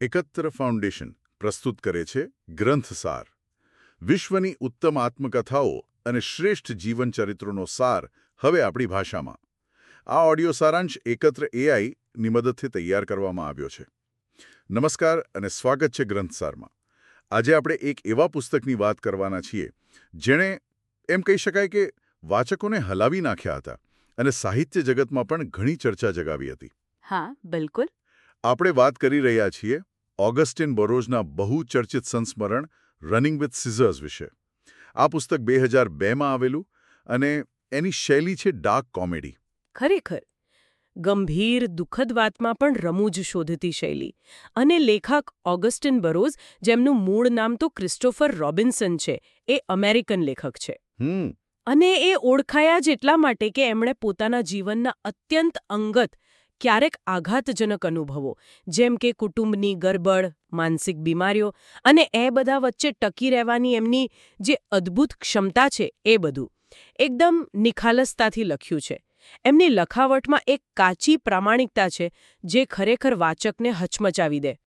એકત્ર ફાઉન્ડેશન પ્રસ્તુત કરે છે ગ્રંથસાર, વિશ્વની ઉત્તમ આત્મકથાઓ અને શ્રેષ્ઠ જીવન ચરિત્રોનો સાર હવે આપણી ભાષામાં. આ ઓડિયો સારાંશ એકત્ર એઆઈની મદદથી તૈયાર કરવામાં આવ્યો છે. નમસ્કાર અને સ્વાગત છે ગ્રંથસારમાં. આજે આપણે એક એવા પુસ્તકની વાત કરવાના છીએ જેણે એમ કહી શકાય કે વાચકોને હલાવી નાખ્યા હતા અને સાહિત્ય જગતમાં પણ ઘણી ચર્ચા જગાવી હતી. હા, બિલકુલ. આપણે વાત કરી રહ્યા છીએ ઓગસ્ટિન બરોઝના બહુચર્ચિત સંસ્મરણ રનિંગ વિથ સિઝર્સ વિશે. આ પુસ્તક 2002માં આવેલું અને એની શૈલી છે ડાર્ક કોમેડી. ખરેખર ગંભીર દુઃખદ વાતમાં પણ રમૂજ શોધતી શૈલી. અને લેખક ઓગસ્ટિન બરોઝ, જેમનું મૂળ નામ તો ક્રિસ્ટોફર રોબિન્સન છે, એ અમેરિકન લેખક છે. અને એ ઓળખાયા જ એટલા માટે કે એમણે પોતાના જીવનના અત્યંત અંગત, ક્યારેક આઘાતજનક અનુભવો, જેમ કે કુટુંબની ગરબડ, માનસિક બીમારીઓ અને એ બધા વચ્ચે ટકી રહેવાની એમની જે અદ્ભુત ક્ષમતા છે, એ બધું એકદમ નિખાલસતાથી લખ્યું છે. એમની લખાવટમાં એક કાચી પ્રામાણિકતા છે જે ખરેખર વાચકને હચમચાવી દે.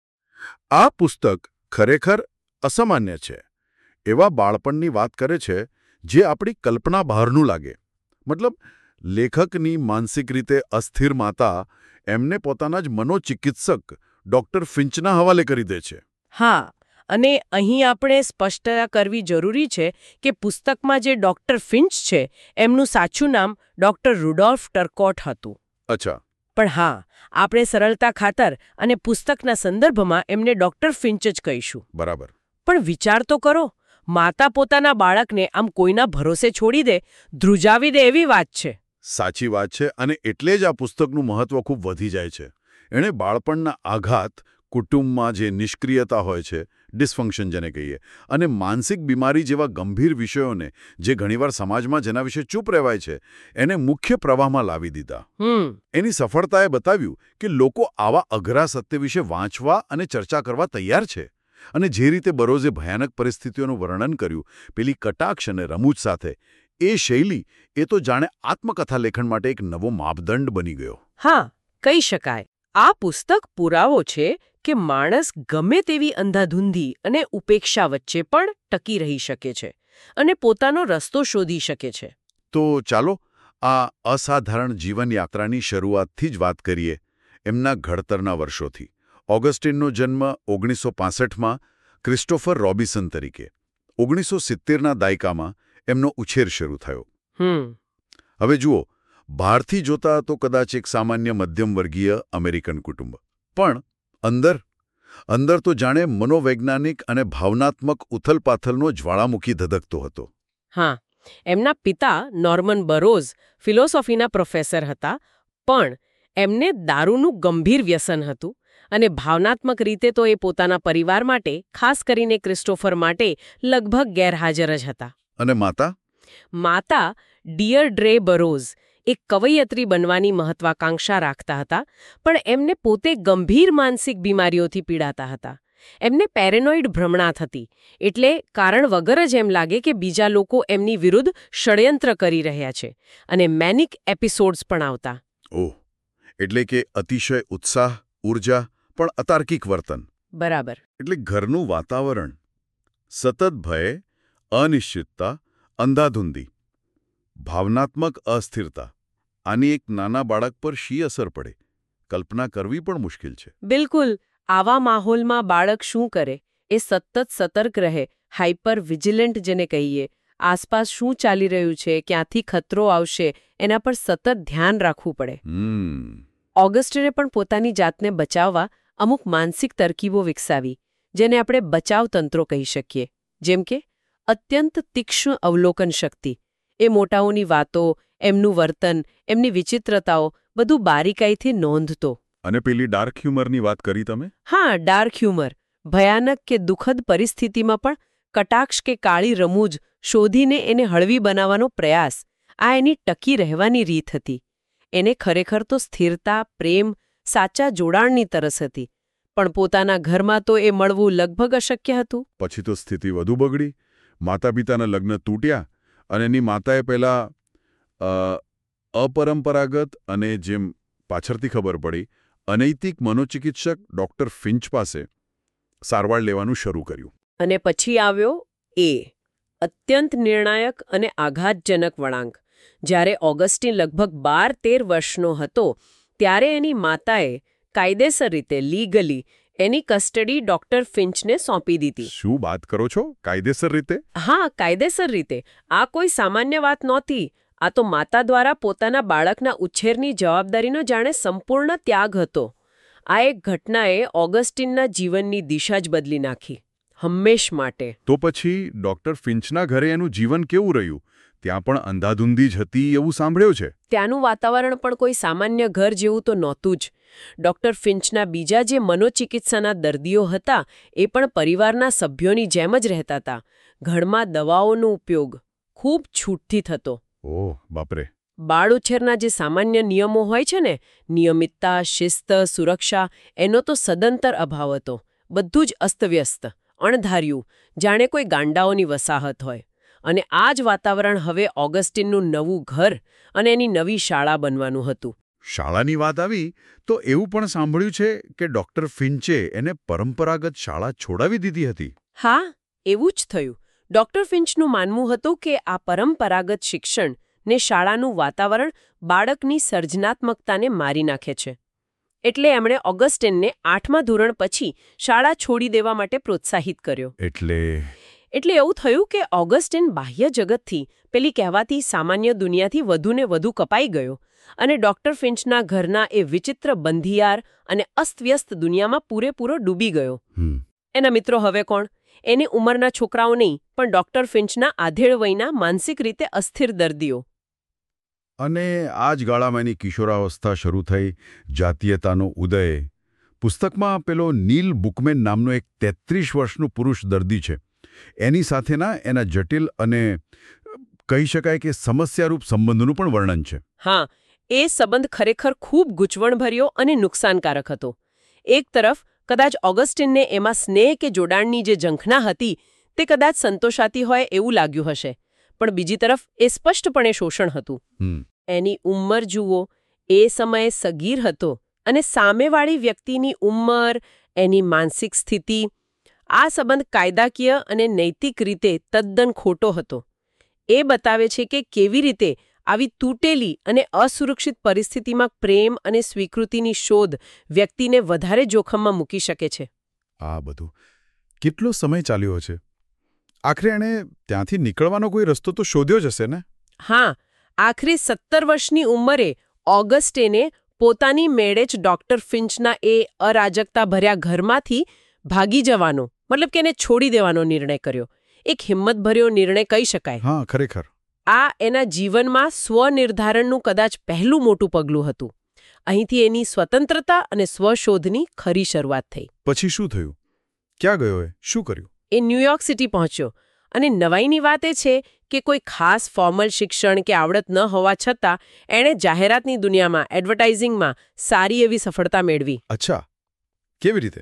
આ પુસ્તક ખરેખર અસામાન્ય છે. એવા બાળપણની વાત કરે છે જે આપણી કલ્પના બહારનું લાગે. મતલબ, લેખકની માનસિક રીતે અસ્થિર માતા એમને પોતાના જ મનોચિકિત્સક ડોક્ટર ફિન્ચના હવાલે કરી દે છે. હા, અને અહીં આપણે સ્પષ્ટતા કરવી જરૂરી છે કે પુસ્તકમાં જે ડોક્ટર ફિન્ચ છે એમનું સાચું નામ ડોક્ટર રુડોલ્ફ ટર્કોટ હતું. અચ્છા. પણ હા, આપણે સરળતા ખાતર અને પુસ્તકના સંદર્ભમાં એમને ડોક્ટર ફિન્ચ જ કહીશું. બરાબર. પણ વિચાર તો કરો, માતા પોતાના બાળકને આમ કોઈના ભરોસે છોડી દે, ધ્રુજાવી દે એવી વાત છે. સાચી વાત છે, અને એટલે જ આ પુસ્તકનું મહત્વ ખૂબ વધી જાય છે. એણે બાળપણના આઘાત, કુટુંબમાં જે નિષ્ક્રિયતા હોય છે, ડિસફંક્શન જેને કહીએ, અને માનસિક બીમારી જેવા ગંભીર વિષયોને જે ઘણીવાર સમાજમાં જેના વિશે ચૂપ રહેવાય છે, એને મુખ્ય પ્રવાહમાં લાવી દીધા. એની સફળતાએ બતાવ્યું કે લોકો આવા અઘરા સત્ય વિશે વાંચવા અને ચર્ચા કરવા તૈયાર છે. અને જે રીતે બરોઝે ભયાનક પરિસ્થિતિઓનું વર્ણન કર્યું, પેલી કટાક્ષ અને રમૂજ સાથે, એ શૈલી એ તો જાણે આત્મકથા લેખન માટે એક નવો માપદંડ બની ગયો. હા, કહી શકાય. આ પુસ્તક પુરાવો છે કે માણસ ગમે તેવી અંધાધૂંધી અને ઉપેક્ષા વચ્ચે પણ ટકી રહી શકે છે અને પોતાનો રસ્તો શોધી શકે છે. તો ચાલો આ અસાધારણ જીવનયાત્રાની શરૂઆતથી જ વાત કરીએ, એમના ઘડતરના વર્ષોથી. ઓગસ્ટિનનો જન્મ 1965માં ક્રિસ્ટોફર રોબિન્સન તરીકે. 1970ના દાયકામાં એમનો ઉછેર શરૂ થયો. હવે જુઓ, બહારથી જોતા તો કદાચ એક સામાન્ય મધ્યમવર્ગીય અમેરિકન કુટુંબ, પણ અંદર તો જાણે મનોવૈજ્ઞાનિક અને ભાવનાત્મક ઉથલપાથલનો જ્વાળામુખી ધધકતો હતો. હા, એમના પિતા નોર્મન બરોઝ ફિલોસોફીના પ્રોફેસર હતા, પણ એમને દારૂનું ગંભીર વ્યસન હતું. અને ભાવનાત્મક રીતે તો એ પોતાના પરિવાર માટે, ખાસ કરીને ક્રિસ્ટોફર માટે, લગભગ ગેરહાજર જ હતા. અને માતા ડિયર્ડ્રે બરોઝ એક કવયિત્રી બનવાની મહત્વાકાંક્ષા રાખતા હતા, પણ એમને પોતે ગંભીર માનસિક બીમારીઓથી પીડાતા હતા. એમને પેરેનોઇડ ભ્રમણા થતી, એટલે કારણ વગર જ એમ લાગે કે બીજા લોકો એમની વિરુદ્ધ ષડયંત્ર કરી રહ્યા છે, અને મેનિક એપિસોડ્સ પણ આવતા. ઓહ, એટલે કે અતિશય ઉત્સાહ, ઊર્જા, પણ અતાર્કિક વર્તન. બરાબર. એટલે ઘરનું વાતાવરણ, સતત ભય, અનિશ્ચિતતા, અંધાધૂંધી, ભાવનાત્મક અસ્થિરતા. આની એક નાના બાળક પર શી અસર પડે, કલ્પના કરવી પણ મુશ્કેલ છે. બિલકુલ. આવા માહોલમાં બાળક શું કરે? એ સતત સતર્ક રહે, હાઇપર વિજિલન્ટ જેને કહીએ. આસપાસ શું ચાલી રહ્યું છે, ક્યાંથી ખતરો આવશે, એના પર સતત ધ્યાન રાખવું પડે. ઓગસ્ટિને પણ પોતાની જાતને બચાવવા અમુક માનસિક તરકીબો વિકસાવી, જેને આપણે બચાવ તંત્રો કહી શકીએ. જેમ કે અત્યંત તીક્ષ્ણ અવલોકન શક્તિ. એ મોટાઓની વાતો, એમનું વર્તન, એમની વિચિત્રતાઓ બધું બારીકાઈથી નોંધતો. અને પેલી ડાર્ક હ્યુમરની વાત કરી તમે? હા, ડાર્ક હ્યુમર. ભયાનક કે દુઃખદ પરિસ્થિતિમાં પણ કટાક્ષ કે કાળી રમૂજ શોધીને એને હળવી બનાવવાનો પ્રયાસ. આ એની ટકી રહેવાની રીત હતી. એને ખરેખર તો સ્થિરતા, પ્રેમ, સાચા જોડાણની તરસ હતી, પણ પોતાના ઘરમાં તો એ મળવું લગભગ અશક્ય હતું. પછી તો સ્થિતિ વધુ બગડી. માતા પિતાના લગ્ન તૂટ્યા અને એની માતાએ પહેલા અપરંપરાગત અને જેમ પાછળથી ખબર પડી અનૈતિક મનોચિકિત્સક ડોક્ટર ફિન્ચ પાસે સારવાર લેવાનું શરૂ કર્યું. અને પછી આવ્યો એ અત્યંત નિર્ણાયક અને આઘાતજનક વળાંક. જ્યારે ઓગસ્ટીન લગભગ 12-13 વર્ષનો હતો ત્યારે એની માતાએ કાયદેસર રીતે લીગલી એની કસ્ટડી ડોક્ટર ફિન્ચને સોંપી દીધી. શું વાત કરો છો? કાયદેસર રીતે? હા, કાયદેસર રીતે. આ કોઈ સામાન્ય વાત નહોતી. આ તો માતા દ્વારા પોતાના બાળકના ઉછેરની જવાબદારીનો જાણે સંપૂર્ણ ત્યાગ હતો. આ એક ઘટનાએ ઓગસ્ટીનના જીવનની દિશા જ બદલી નાખી, હંમેશ માટે. તો પછી ડોક્ટર ફિન્ચના ઘરે એનું જીવન કેવું રહ્યું? ત્યાં પણ અંધાધૂંધી જ હતી એવું સાંભળ્યું છે. ત્યાંનું વાતાવરણ પણ કોઈ સામાન્ય ઘર જેવું તો નહોતું જ. ડોક્ટર ફિન્ચના બીજા જે મનોચિકિત્સાના દર્દીઓ હતા એ પણ પરિવારના સભ્યોની જેમ જ રહેતા હતા. ઘરમાં દવાઓનો ઉપયોગ ખૂબ છૂટથી થતો. ઓહ બાપરે. બાળ ઉછેરના જે સામાન્ય નિયમો હોય છે ને, નિયમિતતા, શિસ્ત, સુરક્ષા, એનો તો સદંતર અભાવ હતો. બધું જ અસ્તવ્યસ્ત, અણધાર્યું, જાણે કોઈ ગાંડાઓની વસાહત હોય. અને આ જ વાતાવરણ હવે ઓગસ્ટીનનું નવું ઘર અને એની નવી શાળા બનવાનું હતું. શાળાની વાત આવી તો એવું પણ સાંભળ્યું છે કે ડોક્ટર ફિન્ચે એને પરંપરાગત શાળા છોડાવી દીધી હતી. હા, એવું જ થયું. ડોક્ટર ફિન્ચનું માનવું હતું કે આ પરંપરાગત શિક્ષણ ને શાળાનું વાતાવરણ બાળકની સર્જનાત્મકતાને મારી નાખે છે. એટલે એમણે ઓગસ્ટીનને 8મા ધોરણ પછી શાળા છોડી દેવા માટે પ્રોત્સાહિત કર્યો. એટલે એવું થયું કે ઓગસ્ટીન બાહ્ય જગતથી પેલી કહેવાતી સામાન્ય દુનિયાથી વધુને વધુ કપાઈ ગયો અને ડોક્ટર ફિન્ચના ઘરના એ વિચિત્ર બંધિયાર અને અસ્તવ્યસ્ત દુનિયામાં પૂરેપૂરો ડૂબી ગયો. એના મિત્રો હવે કોણ? એની ઉંમરના છોકરાઓ નહીં, પણ ડોક્ટર ફિન્ચના આધેડ વયના માનસિક રીતે અસ્થિર દર્દીઓ. અને આ જ ગાળામાં એની કિશોરાવસ્થા શરૂ થઈ, જાતીયતાનો ઉદય. પુસ્તકમાં પેલો નીલ બુકમેન નામનો એક 33 વર્ષનું પુરુષ દર્દી છે. એની સાથેના એના જટિલ અને કહી શકાય કે સમસ્યારૂપ સંબંધનું પણ વર્ણન છે. હા, એ સંબંધ ખરેખર ખૂબ ગૂંચવણભર્યો અને નુકસાનકારક હતો. એક તરફ કદાચ ઓગસ્ટીનને એમાં સ્નેહ કે જોડાણની જે ઝંખના હતી તે કદાચ સંતોષાતી હોય એવું લાગ્યું હશે, પણ બીજી તરફ એ સ્પષ્ટપણે શોષણ હતું. એની ઉંમર જુઓ, એ સમયે સગીર હતો અને સામેવાળી વ્યક્તિની ઉંમર, એની માનસિક સ્થિતિ, આ સંબંધ કાયદાકીય અને નૈતિક રીતે તદ્દન ખોટો હતો. એ બતાવે છે કે કેવી રીતે આવી તૂટેલી અને અસુરક્ષિત પરિસ્થિતિમાં પ્રેમ અને સ્વીકૃતિની શોધ વ્યક્તિને વધારે જોખમમાં મૂકી શકે છે. આ બધું કેટલો સમય ચાલ્યો છે? આખરે એણે ત્યાંથી નીકળવાનો કોઈ રસ્તો તો શોધ્યો જ હશે ને? હા, આખરે 17 વર્ષની ઉંમરે ઓગસ્ટીને પોતાની મેળે જ ડોક્ટર ફિન્ચના એ અરાજકતા ભર્યા ઘરમાંથી ભાગી જવાનો, મતલબ કે એને છોડી દેવાનો નિર્ણય કર્યો. એક હિંમતભર્યો નિર્ણય કહી શકાય. હા, ખરેખર. આ એના જીવનમાં સ્વનિર્ધારણનું કદાચ પહેલું મોટું પગલું હતું. અહીંથી એની સ્વતંત્રતા અને સ્વશોધની ખરી શરૂઆત થઈ. પછી શું થયું? ક્યાં ગયો એ? શું કર્યું? એ ન્યૂયોર્ક સિટી પહોંચ્યો અને નવાઈની વાત એ છે કે કોઈ ખાસ ફોર્મલ શિક્ષણ કે આવડત ન હોવા છતાં એણે જાહેરાતની દુનિયામાં, એડવર્ટાઇઝિંગમાં સારી એવી સફળતા મેળવી. અચ્છા, કેવી રીતે?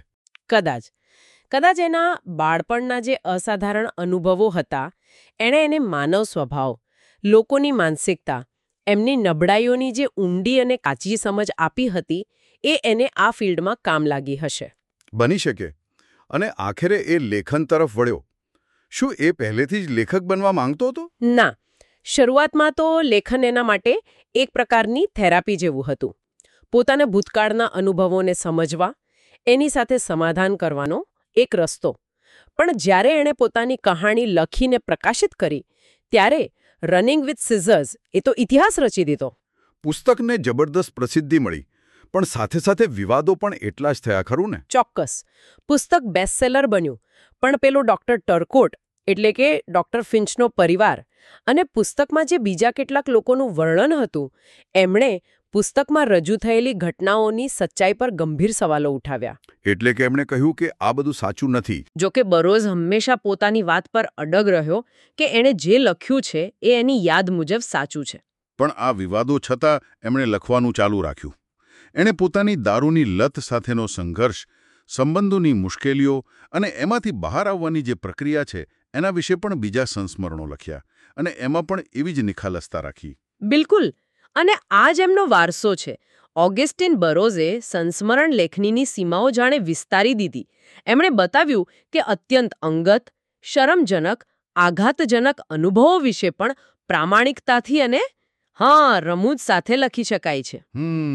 કદાચ એના બાળપણના જે અસાધારણ અનુભવો હતા, એણે એને માનવ સ્વભાવ, લોકોની માનસિકતા, એમની નબળાઈઓની જે ઊંડી અને કાચી સમજ આપી હતી, એ એને આ ફિલ્ડમાં કામ લાગી હશે. બની શકે. અને આખરે એ લેખન તરફ વળ્યો. શું એ પહેલેથી જ લેખક બનવા માંગતો હતો? ના, શરૂઆતમાં તો લેખન એના માટે એક પ્રકારની થેરાપી જેવું હતું. પોતાના ભૂતકાળના અનુભવોને સમજવા, એની સાથે સમાધાન કરવાનો એક રસ્તો. પણ જ્યારે એણે પોતાની કહાણી લખીને પ્રકાશિત કરી, ત્યારે રનિંગ વિથ સિઝર્સ એ તો ઇતિહાસ રચી દીધો. પુસ્તકને જબરદસ્ત પ્રસિદ્ધિ મળી, પણ સાથે સાથે વિવાદો પણ એટલા જ થયા, ખરું ને? ચોક્કસ. પુસ્તક બેસ્ટસેલર બન્યું, પણ પેલો ડોક્ટર ટર્કોટ, એટલે કે ડોક્ટર ફિન્ચનો પરિવાર, અને પુસ્તકમાં જે બીજા કેટલાક લોકોનું વર્ણન હતું, એમણે પુસ્તકમાં રજૂ થયેલી ઘટનાઓની સચ્ચાઈ પર ગંભીર સવાલો ઉઠાવ્યા. એટલે કે એમણે કહ્યું કે આ બધું સાચું નથી. જોકે બરોઝ હંમેશા પોતાની વાત પર અડગ રહ્યો કે એણે જે લખ્યું છે એ એની યાદ મુજબ સાચું છે. પણ આ વિવાદો છતાં એમણે લખવાનું ચાલુ રાખ્યું. એણે પોતાની દારૂની લત સાથેનો સંઘર્ષ, સંબંધોની મુશ્કેલીઓ અને એમાંથી બહાર આવવાની જે પ્રક્રિયા છે એના વિશે પણ બીજા સંસ્મરણો લખ્યા, અને એમાં પણ એવી જ નિખાલસતા રાખી. બિલકુલ. અને આ જ એમનો વારસો છે. ઓગસ્ટિન બરોઝે સંસ્મરણ લેખનીની સીમાઓ જાણે વિસ્તારી દીધી. એમણે બતાવ્યું કે અત્યંત અંગત, શરમજનક, આઘાતજનક અનુભવો વિશે પણ પ્રામાણિકતાથી અને રમૂજ સાથે લખી શકાય છે.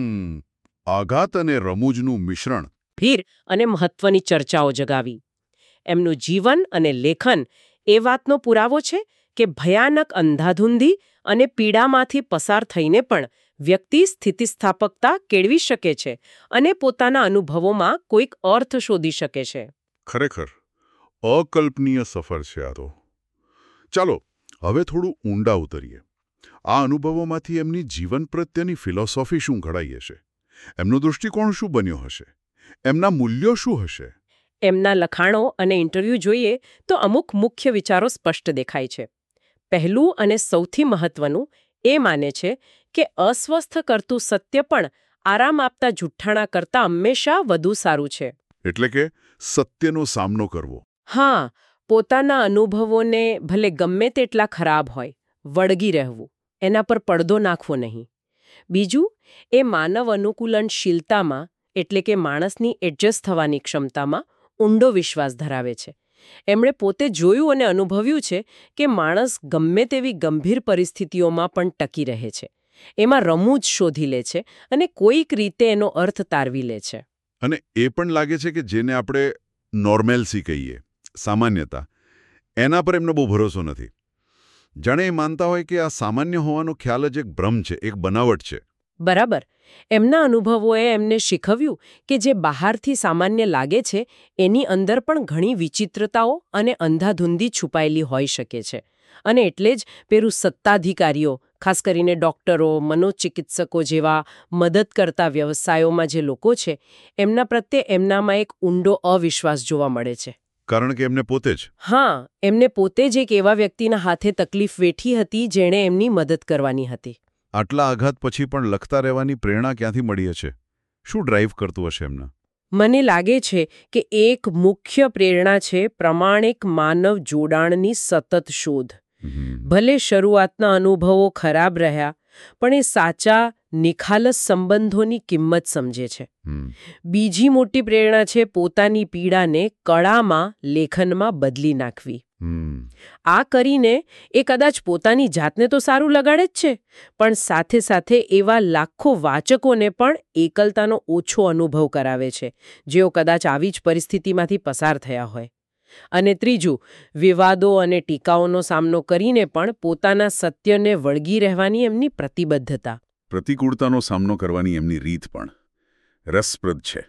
આઘાત અને રમૂજનું મિશ્રણ. ગંભીર અને મહત્વની ચર્ચાઓ જગાવી. એમનું જીવન અને લેખન એ વાતનો પુરાવો છે કે ભયાનક અંધાધૂંધી અને પીડામાંથી પસાર થઈને પણ વ્યક્તિ સ્થિતિસ્થાપકતા કેળવી શકે છે અને પોતાના અનુભવોમાં કોઈક અર્થ શોધી શકે છે. ખરેખર અકલ્પનીય સફર છે આ તો. ચાલો હવે થોડું ઊંડા ઉતરીએ. આ અનુભવોમાંથી એમની જીવન પ્રત્યેની ફિલોસોફી શું ઘડાઈ હશે? એમનો દૃષ્ટિકોણ શું બન્યો હશે? એમના મૂલ્યો શું હશે? એમના લખાણો અને ઇન્ટરવ્યૂ જોઈએ તો અમુક મુખ્ય વિચારો સ્પષ્ટ દેખાય છે. પહેલું અને સૌથી મહત્વનું એ માને છે કે અસ્વસ્થ કરતું સત્ય પણ આરામ આપતા જુઠ્ઠાણા કરતાં હંમેશા વધુ સારું છે. એટલે કે સત્યનો સામનો કરવો. હા, પોતાના અનુભવોને ભલે ગમે તેટલા ખરાબ હોય, વળગી રહેવું, એના પર પડદો નાખવો નહીં. બીજું, એ માનવ અનુકૂલનશીલતામાં એટલે કે માણસની એડજસ્ટ થવાની ક્ષમતામાં ઊંડો વિશ્વાસ ધરાવે છે. એમણે પોતે જોયું અને અનુભવ્યું છે કે માણસ ગમે તેવી ગંભીર પરિસ્થિતિઓમાં પણ ટકી રહે છે. એમાં રમૂજ શોધી લે છે અને કોઈક રીતે એનો અર્થ તારવી લે છે. અને એ પણ લાગે છે કે જેને આપણે નોર્મેલ્સી કહીએ, સામાન્યતા, એના પર એમનો બહુ ભરોસો નથી. જાણે એ માનતા હોય કે આ સામાન્ય હોવાનો ખ્યાલ જ એક ભ્રમ છે, એક બનાવટ છે. બરાબર. એમના અનુભવોએ એમને શીખવ્યું કે જે બહારથી સામાન્ય લાગે છે એની અંદર પણ ઘણી વિચિત્રતાઓ અને અંધાધૂંધી છુપાયેલી હોઈ શકે છે. અને એટલે જ પેલું સત્તાધિકારીઓ, ખાસ કરીને ડોક્ટરો, મનોચિકિત્સકો જેવા મદદ કરતા વ્યવસાયોમાં જે લોકો છે, એમના પ્રત્યે એમનામાં એક ઊંડો અવિશ્વાસ જોવા મળે છે. કારણ કે એમને પોતે જ. હા, એમને પોતે જ એક એવા વ્યક્તિના હાથે તકલીફ વેઠી હતી જેણે એમની મદદ કરવાની હતી. આટલા આઘાત પછી પણ લખતા રહેવાની પ્રેરણા ક્યાંથી મળી હશે? શું ડ્રાઈવ કરતું હશે એમને? મને લાગે છે કે એક મુખ્ય પ્રેરણા છે પ્રમાણિક માનવ જોડાણની સતત શોધ. ભલે શરૂઆતના અનુભવો ખરાબ રહ્યા, પણ એ સાચા નિખાલસ સંબંધોની કિંમત સમજે છે. બીજી મોટી પ્રેરણા છે પોતાની પીડાને કળામાં, લેખનમાં બદલી નાખવી. આ કરીને એ કદાચ પોતાની જાતને તો સારું લગાડે જ છે, પણ સાથે સાથે એવા લાખો વાચકોને પણ એકલતાનો ઓછો અનુભવ કરાવે છે, જેઓ કદાચ આવી જ પરિસ્થિતિમાંથી પસાર થયા હોય. અને ત્રીજું, વિવાદો અને ટીકાઓનો સામનો કરીને પણ પોતાના સત્યને વળગી રહેવાની એમની પ્રતિબદ્ધતા. પ્રતિકૂળતાનો સામનો કરવાની એમની રીત પણ રસપ્રદ છે.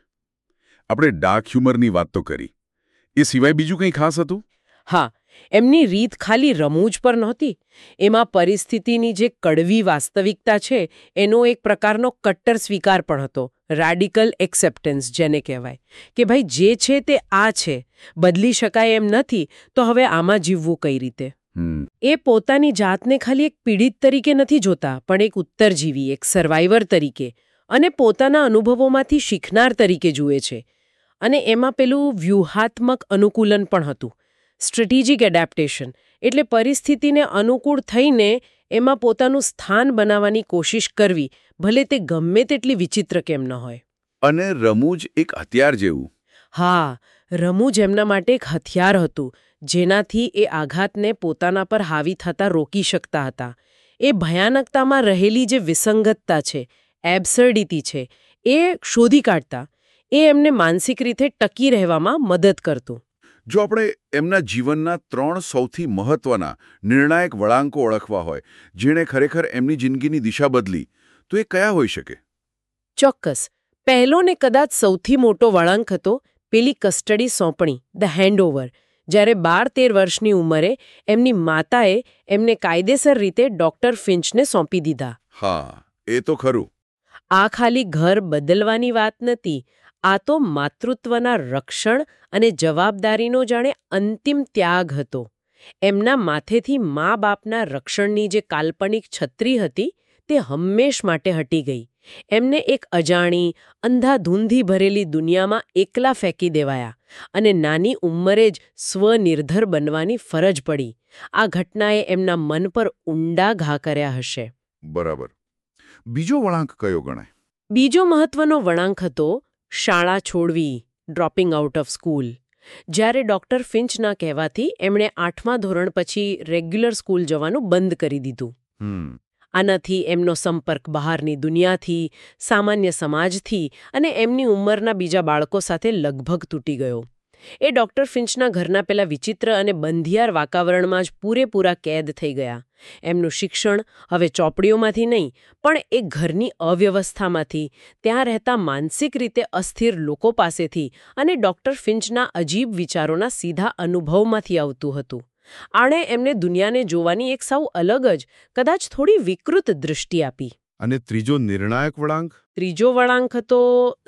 આપણે ડાર્ક હ્યુમરની વાત તો કરી, એ સિવાય બીજું કંઈ ખાસ હતું? હા, એમની રીત ખાલી રમૂજ પર નહોતી. એમાં પરિસ્થિતિની જે કડવી વાસ્તવિકતા છે એનો એક પ્રકારનો કટ્ટર સ્વીકાર પણ હતો. રેડિકલ એક્સેપ્ટન્સ જેને કહેવાય કે ભાઈ જે છે તે આ છે, બદલી શકાય એમ નથી, તો હવે આમાં જીવવું કઈ રીતે. એ પોતાની જાતને ખાલી એક પીડિત તરીકે નથી જોતા, પણ એક ઉત્તરજીવી, એક સર્વાઈવર તરીકે અને પોતાના અનુભવોમાંથી શીખનાર તરીકે જુએ છે. અને એમાં પેલું વ્યૂહાત્મક અનુકૂલન પણ હતું. સ્ટ્રેટેજિક એડેપ્ટેશન એટલે પરિસ્થિતિને અનુકૂળ થઈને એમાં પોતાનું સ્થાન બનાવવાની કોશિશ કરવી, ભલે તે ગમે તેટલી વિચિત્ર કેમ ન હોય. અને રમૂજ એક હથિયાર જેવું. હા, રમૂજ એમના માટે એક હથિયાર હતું, જેનાથી એ આઘાતને પોતાના પર હાવી થતા રોકી શકતા હતા. એ ભયાનકતામાં રહેલી જે વિસંગતતા છે, એબ્સર્ડિટી છે, એ શોધી કાઢતા. એ એમને માનસિક રીતે ટકી રહેવામાં મદદ કરતું. જો આપણે એમના જીવનના 3 સૌથી મહત્વના નિર્ણાયક વળાંકો ઓળખવા હોય, જેણે ખરેખર એમની જિંદગીની દિશા બદલી, તો એ કયા હોઈ શકે? ચોક્કસ. પહેલો ને કદાચ સૌથી મોટો વળાંક હતો પેલી કસ્ટડી સોંપણી, ધ હેન્ડઓવર. જ્યારે 12-13 વર્ષની ઉંમરે એમની માતાએ એમને કાયદેસર રીતે ડોક્ટર ફિન્ચને સોંપી દીધા. હા, એ તો ખરું. આ ખાલી ઘર બદલવાની વાત નથી. આ તો માતૃત્વના રક્ષણ અને જવાબદારીનો જાણે અંતિમ ત્યાગ હતો. એમના માથેથી મા-બાપના રક્ષણની જે કાલ્પનિક છત્રી હતી, તે હંમેશ માટે હટી ગઈ. એમને એક અજાણી, અંધાધૂંધી ભરેલી દુનિયામાં એકલા ફેંકી દેવાયા અને નાની ઉંમરે જ સ્વનિર્ભર બનવાની ફરજ પડી. આ ઘટનાએ એમના મન પર ઊંડા ઘા કર્યા હશે. બરાબર. બીજો વળાંક કયો ગણાય? બીજો મહત્વનો વળાંક હતો શાળા છોડવી, ડ્રોપિંગ આઉટ ઓફ સ્કૂલ. જ્યારે ડોક્ટર ફિન્ચના કહેવાથી એમણે 8મા ધોરણ પછી રેગ્યુલર સ્કૂલ જવાનું બંધ કરી દીધું. આનાથી એમનો સંપર્ક બહારની દુનિયાથી, સામાન્ય સમાજથી અને એમની ઉંમરના બીજા બાળકો સાથે લગભગ તૂટી ગયો. એ ડોક્ટર ફિન્ચના ઘરના પેલા વિચિત્ર અને બંધિયાર વાતાવરણમાં જ પૂરેપૂરા કેદ થઈ ગયા. એમનું શિક્ષણ હવે ચોપડીઓમાંથી નહીં, પણ એ ઘરની અવ્યવસ્થામાંથી, ત્યાં રહેતા માનસિક રીતે અસ્થિર લોકો પાસેથી અને ડોક્ટર ફિન્ચના અજીબ વિચારોના સીધા અનુભવમાંથી આવતું હતું. આણે એમને દુનિયાને જોવાની એક સાવ અલગ જ, કદાચ થોડી વિકૃત દૃષ્ટિ આપી. અને ત્રીજો નિર્ણાયક વળાંક? ત્રીજો વળાંક હતો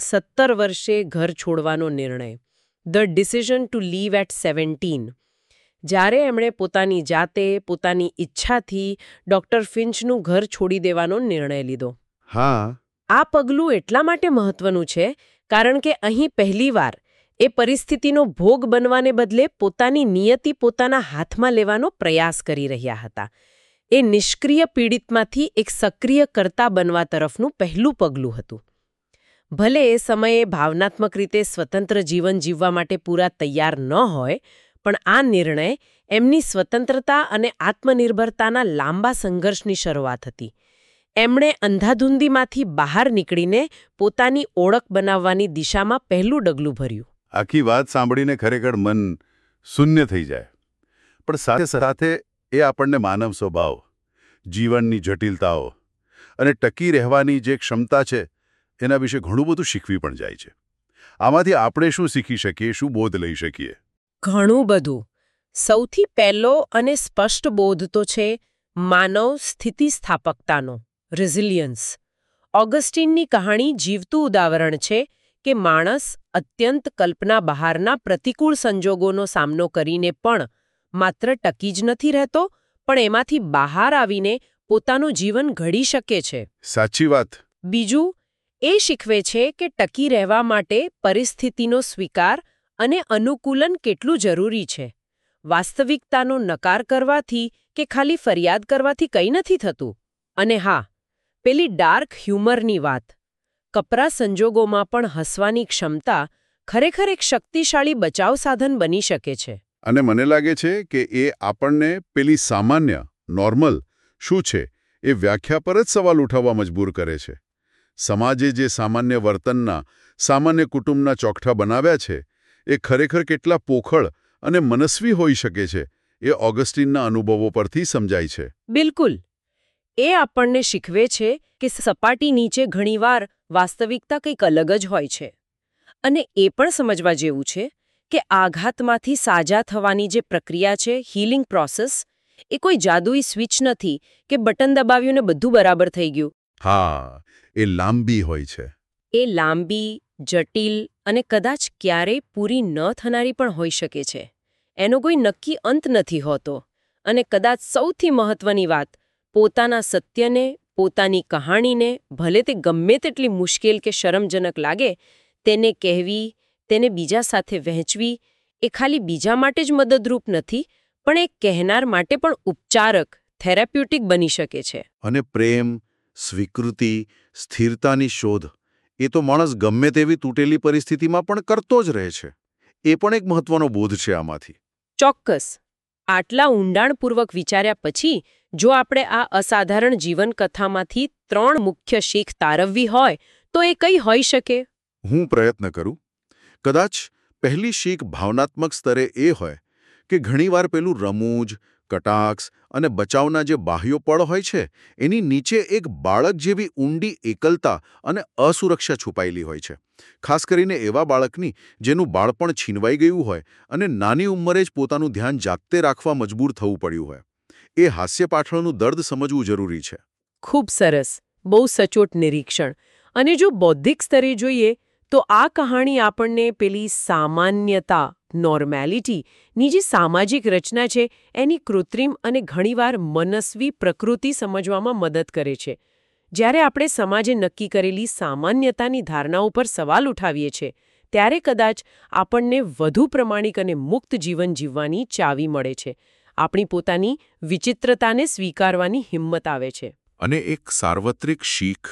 17 વર્ષે ઘર છોડવાનો નિર્ણય. The decision to leave at 17. જ્યારે એમણે પોતાની જાતે, પોતાની ઈચ્છાથી ડોક્ટર ફિન્ચનું ઘર છોડી દેવાનો નિર્ણય લીધો. હા. આ પગલું એટલા માટે મહત્વનું છે કારણ કે અહીં પહેલીવાર એ પરિસ્થિતિનો ભોગ બનવાને બદલે પોતાની નિયતિ પોતાના હાથમાં લેવાનો પ્રયાસ કરી રહ્યા હતા. એ નિષ્ક્રિય પીડિતમાંથી એક સક્રિય કર્તા બનવા તરફનું પહેલું પગલું હતું. ભલે એ સમયે ભાવનાત્મક રીતે સ્વતંત્ર જીવન જીવવા માટે પૂરા તૈયાર ન હોય, પણ આ નિર્ણય એમની સ્વતંત્રતા અને આત્મનિર્ભરતાના લાંબા સંઘર્ષની શરૂઆત હતી. એમણે અંધાધૂંધીમાંથી બહાર નીકળીને પોતાની ઓળખ બનાવવાની દિશામાં પહેલું ડગલું ભર્યું. આખી વાત સાંભળીને ખરેખર મન શૂન્ય થઈ જાય. પણ સાથે સાથે એ આપણને માનવ સ્વભાવ, જીવનની જટિલતાઓ અને ટકી રહેવાની જે ક્ષમતા છે એના વિશે ઘણું બધું શીખવી પણ જાય છે. આમાંથી આપણે શું શીખી શકીએ, શું બોધ લઈ શકીએ? ઘણું બધું. સૌથી પહેલો અને સ્પષ્ટ બોધ તો છે માનવ સ્થિતિસ્થાપકતાનો, રેઝિલિયન્સ. ઓગસ્ટીનની કહાણી જીવતું ઉદાહરણ છે કે માણસ અત્યંત કલ્પના બહારના પ્રતિકૂળ સંજોગોનો સામનો કરીને પણ માત્ર ટકી જ નથી રહેતો, પણ એમાંથી બહાર આવીને પોતાનું જીવન ઘડી શકે છે. સાચી વાત. બીજું, એ શીખવે છે કે ટકી રહેવા માટે પરિસ્થિતિનો સ્વીકાર અને અનુકૂલન કેટલું જરૂરી છે. વાસ્તવિકતાનો નકાર કરવાથી કે ખાલી ફરિયાદ કરવાથી કંઈ નથી થતું. અને હા, પેલી ડાર્ક હ્યુમરની વાત. કપરા સંજોગોમાં પણ હસવાની ક્ષમતા ખરેખર એક શક્તિશાળી બચાવ સાધન બની શકે છે. અને મને લાગે છે કે એ આપણને પેલી સામાન્ય, નોર્મલ શું છે એ વ્યાખ્યા પર જ સવાલ ઉઠાવવા મજબૂર કરે છે. સમાજે જે સામાન્ય વર્તનના, સામાન્ય કુટુંબના ચોકઠા બનાવ્યા છે એ ખરેખર કેટલા પોખળ અને મનસ્વી હોઈ શકે છે એ ઓગસ્ટીનના અનુભવો પરથી સમજાય છે. બિલકુલ. એ આપણને શીખવે છે કે સપાટી નીચે ઘણીવાર વાસ્તવિકતા કંઈક અલગ જ હોય છે. અને એ પણ સમજવા જેવું છે કે આઘાતમાંથી સાજા થવાની જે પ્રક્રિયા છે, હીલિંગ પ્રોસેસ, એ કોઈ જાદુઈ સ્વિચ નથી કે બટન દબાવ્યું ને બધું બરાબર થઈ ગયું. હા, એ લાંબી હોય છે. એ લાંબી, જટિલ અને કદાચ ક્યારેય પૂરી ન થનારી પણ હોઈ શકે છે. એનો કોઈ નક્કી અંત નથી હોતો. અને કદાચ સૌથી મહત્વની વાત, પોતાના સત્યને, પોતાની કહાણીને, ભલે તે ગમે તેટલી મુશ્કેલ કે શરમજનક લાગે, તેને કહેવી, તેને બીજા સાથે વહેંચવી, એ ખાલી બીજા માટે જ મદદરૂપ નથી, પણ એ કહેનાર માટે પણ ઉપચારક, થેરાપ્યુટિક બની શકે છે. અને પ્રેમ, સ્વીકૃતિ, સ્થિરતાની શોધ એ તો માણસ ગમે તેવી તૂટેલી પરિસ્થિતિમાં પણ કરતો જ રહે છે. એ પણ એક મહત્વનો બોધ છે આમાંથી. ચોક્કસ. આટલા ઊંડાણપૂર્વક વિચાર્યા પછી જો આપણે આ અસાધારણ જીવન કથામાંથી 3 મુખ્ય શીખ તારવવી હોય તો એ કઈ હોઈ શકે? હું પ્રયત્ન કરું. કદાચ પહેલી શીખ ભાવનાત્મક સ્તરે એ હોય કે ઘણીવાર પેલું રમૂજ, કટાક્ષ અને બચાવના જે બાહ્યો પળ હોય છે એની નીચે એક બાળક જેવી ઊંડી એકલતા અને અસુરક્ષા છુપાયેલી હોય છે. ખાસ કરીને એવા બાળકની જેનું બાળપણ છીનવાઈ ગયું હોય અને નાની ઉંમરે જ પોતાનું ધ્યાન જાતે રાખવા મજબૂર થવું પડ્યું હોય. એ હાસ્ય પાછળનું દર્દ સમજવું જરૂરી છે. ખૂબ સરસ. બહુ સચોટ નિરીક્ષણ. અને જો બૌદ્ધિક સ્તરે જોઈએ તો આ કહાણી આપણને પેલી સામાન્યતા, નોર્મેલિટી ની જે સામાજિક રચના છે એની કૃત્રિમ અને ઘણીવાર મનસ્વી પ્રકૃતિ સમજવામાં મદદ કરે છે. જ્યારે આપણે સમાજે નક્કી કરેલી સામાન્યતાની ધારણાઓ પર સવાલ ઉઠાવીએ છીએ ત્યારે કદાચ આપણને વધુ પ્રમાણિક અને મુક્ત જીવન જીવવાની ચાવી મળે છે. આપણી પોતાની વિચિત્રતાને સ્વીકારવાની હિંમત આવે છે. અને એક સાર્વત્રિક શીખ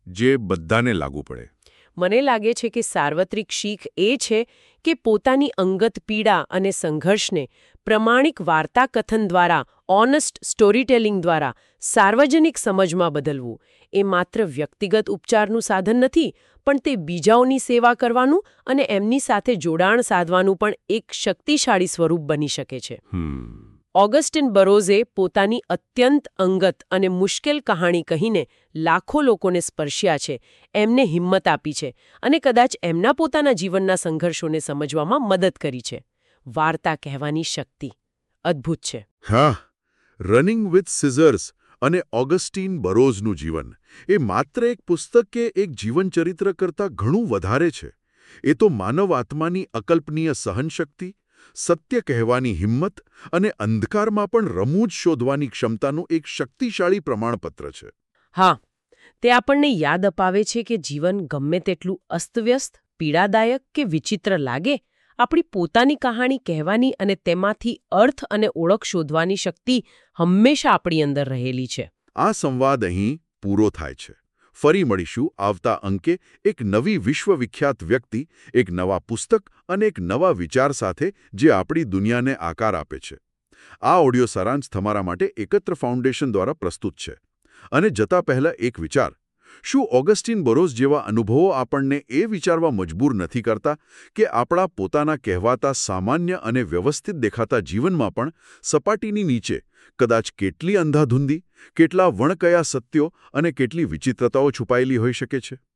જે બધાને લાગુ પડે? મને લાગે છે કે સાર્વત્રિક શીખ એ છે કે પોતાની અંગત પીડા અને સંઘર્ષને પ્રમાણિક વાર્તાકથન દ્વારા, ઓનેસ્ટ સ્ટોરીટેલિંગ દ્વારા સાર્વજનિક સમજમાં બદલવું એ માત્ર વ્યક્તિગત ઉપચારનું સાધન નથી, પણ તે બીજાઓની સેવા કરવાનું અને એમની સાથે જોડાણ સાધવાનું પણ એક શક્તિશાળી સ્વરૂપ બની શકે છે. ઓગસ્ટિન બરોઝે પોતાની અત્યંત અંગત અને મુશ્કેલ કહાણી કહીને લાખો લોકોને સ્પર્શ્યા છે, એમને હિંમત આપી છે અને કદાચ એમના પોતાના જીવનના સંઘર્ષોને સમજવામાં મદદ કરી છે. વાર્તા કહેવાની શક્તિ અદ્ભુત છે. હા, રનિંગ વિથ સિઝર્સ અને ઓગસ્ટીન બરોઝનું જીવન એ માત્ર એક પુસ્તક કે એક જીવનચરિત્ર કરતાં ઘણું વધારે છે. એ તો માનવ આત્માની અકલ્પનીય સહનશક્તિ, સત્ય કહેવાની હિંમત અને અંધકારમાં પણ રમૂજ શોધવાની ક્ષમતાનું એક શક્તિશાળી પ્રમાણપત્ર છે. હા, તે આપણને યાદ અપાવે છે કે જીવન ગમે તેટલું અસ્તવ્યસ્ત, પીડાદાયક કે વિચિત્ર લાગે, આપણી પોતાની કહાણી કહેવાની અને તેમાંથી અર્થ અને ઓળખ શોધવાની શક્તિ હંમેશા આપણી અંદર રહેલી છે. આ સંવાદ અહીં પૂરો થાય છે. ફરી મળીશું આવતા અંકે એક નવી વિશ્વવિખ્યાત વ્યક્તિ, એક નવા પુસ્તક અને એક નવા વિચાર સાથે જે આપણી દુનિયાને આકાર આપે છે. આ ઓડિયો સારાંશ તમારા માટે એકત્ર ફાઉન્ડેશન દ્વારા પ્રસ્તુત છે. અને જતા પહેલા એક વિચાર: શું ઓગસ્ટીન બરોઝ જેવા અનુભવો આપણને એ વિચારવા મજબૂર નથી કરતા કે આપણા પોતાના કહેવાતા સામાન્ય અને વ્યવસ્થિત દેખાતા જીવનમાં પણ સપાટીની નીચે કદાચ કેટલી અંધાધૂંધી, કેટલા વણકયા સત્યો અને કેટલી વિચિત્રતાઓ છુપાયેલી હોઈ શકે છે?